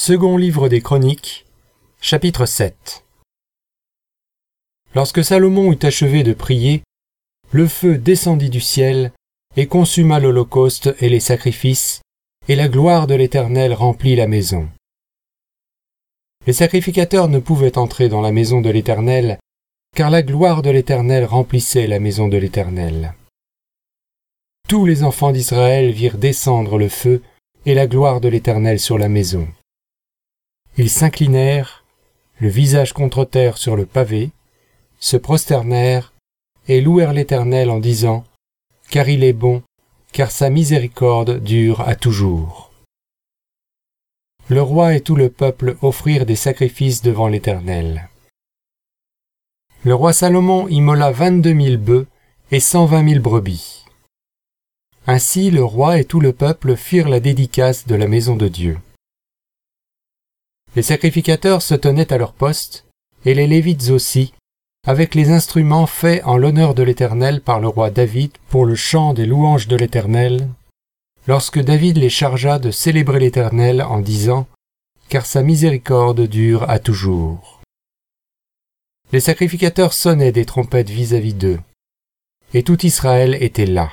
Second livre des Chroniques, chapitre 7. Lorsque Salomon eut achevé de prier, le feu descendit du ciel et consuma l'holocauste et les sacrifices, et la gloire de l'Éternel remplit la maison. Les sacrificateurs ne pouvaient entrer dans la maison de l'Éternel, car la gloire de l'Éternel remplissait la maison de l'Éternel. Tous les enfants d'Israël virent descendre le feu et la gloire de l'Éternel sur la maison. Ils s'inclinèrent, le visage contre terre sur le pavé, se prosternèrent et louèrent l'Éternel en disant « Car il est bon, car sa miséricorde dure à toujours. » Le roi et tout le peuple offrirent des sacrifices devant l'Éternel. Le roi Salomon immola 22 000 bœufs et 120 000 brebis. Ainsi le roi et tout le peuple firent la dédicace de la maison de Dieu. Les sacrificateurs se tenaient à leur poste, et les Lévites aussi, avec les instruments faits en l'honneur de l'Éternel par le roi David pour le chant des louanges de l'Éternel, lorsque David les chargea de célébrer l'Éternel en disant « Car sa miséricorde dure à toujours ». Les sacrificateurs sonnaient des trompettes vis-à-vis d'eux, et tout Israël était là.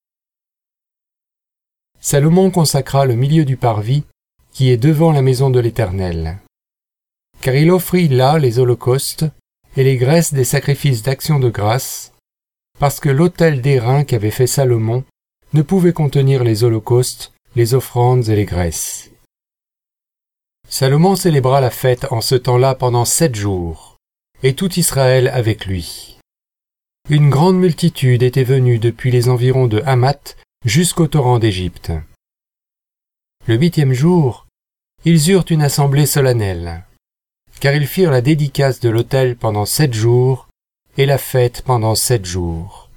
Salomon consacra le milieu du parvis, qui est devant la maison de l'Éternel. Car il offrit là les holocaustes et les graisses des sacrifices d'action de grâce, parce que l'autel d'airain qu'avait fait Salomon ne pouvait contenir les holocaustes, les offrandes et les graisses. Salomon célébra la fête en ce temps-là pendant 7 jours, et tout Israël avec lui. Une grande multitude était venue depuis les environs de Hamath jusqu'au torrent d'Égypte. Le 8e jour, ils eurent une assemblée solennelle, car ils firent la dédicace de l'autel pendant 7 jours, et la fête pendant 7 jours.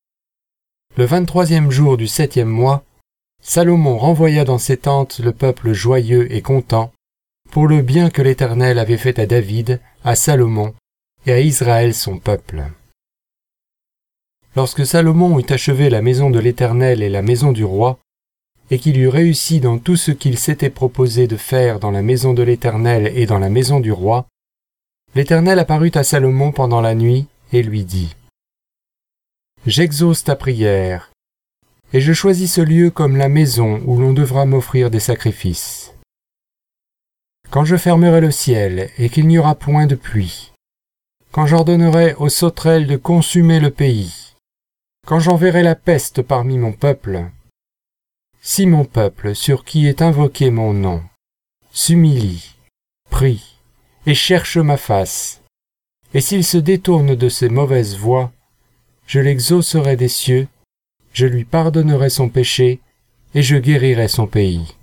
Le 23e jour du 7e mois, Salomon renvoya dans ses tentes le peuple joyeux et content, pour le bien que l'Éternel avait fait à David, à Salomon et à Israël son peuple. Lorsque Salomon eut achevé la maison de l'Éternel et la maison du roi, et qu'il eut réussi dans tout ce qu'il s'était proposé de faire dans la maison de l'Éternel et dans la maison du roi, l'Éternel apparut à Salomon pendant la nuit et lui dit « J'exauce ta prière, et je choisis ce lieu comme la maison où l'on devra m'offrir des sacrifices. Quand je fermerai le ciel et qu'il n'y aura point de pluie, quand j'ordonnerai aux sauterelles de consumer le pays, quand j'enverrai la peste parmi mon peuple, si mon peuple, sur qui est invoqué mon nom, s'humilie, prie, et cherche ma face, et s'il se détourne de ses mauvaises voies, je l'exaucerai des cieux, je lui pardonnerai son péché, et je guérirai son pays.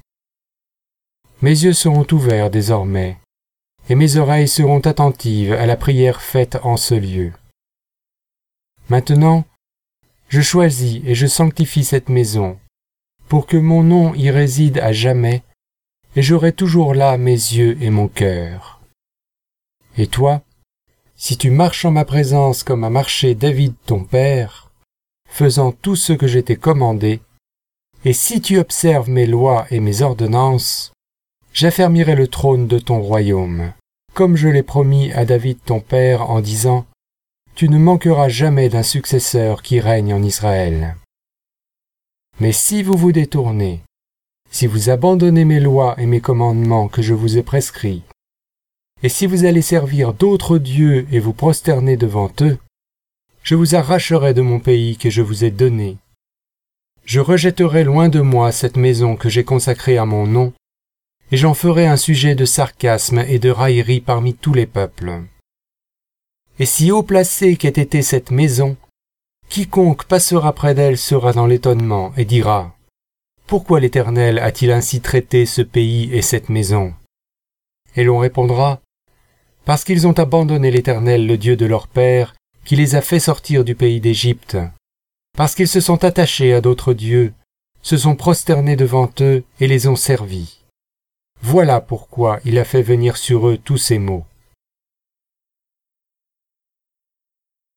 Mes yeux seront ouverts désormais, et mes oreilles seront attentives à la prière faite en ce lieu. Maintenant, je choisis et je sanctifie cette maison, pour que mon nom y réside à jamais, et j'aurai toujours là mes yeux et mon cœur. Et toi, si tu marches en ma présence comme a marché David ton père, faisant tout ce que je t'ai commandé, et si tu observes mes lois et mes ordonnances, j'affermirai le trône de ton royaume, comme je l'ai promis à David ton père en disant « Tu ne manqueras jamais d'un successeur qui règne en Israël. » Mais si vous vous détournez, si vous abandonnez mes lois et mes commandements que je vous ai prescrits, et si vous allez servir d'autres dieux et vous prosterner devant eux, je vous arracherai de mon pays que je vous ai donné. Je rejetterai loin de moi cette maison que j'ai consacrée à mon nom, et j'en ferai un sujet de sarcasme et de raillerie parmi tous les peuples. Et si haut placée qu'ait été cette maison, quiconque passera près d'elle sera dans l'étonnement et dira « Pourquoi l'Éternel a-t-il ainsi traité ce pays et cette maison ?» Et l'on répondra « Parce qu'ils ont abandonné l'Éternel, le Dieu de leur père, qui les a fait sortir du pays d'Égypte, parce qu'ils se sont attachés à d'autres dieux, se sont prosternés devant eux et les ont servis. Voilà pourquoi il a fait venir sur eux tous ces maux.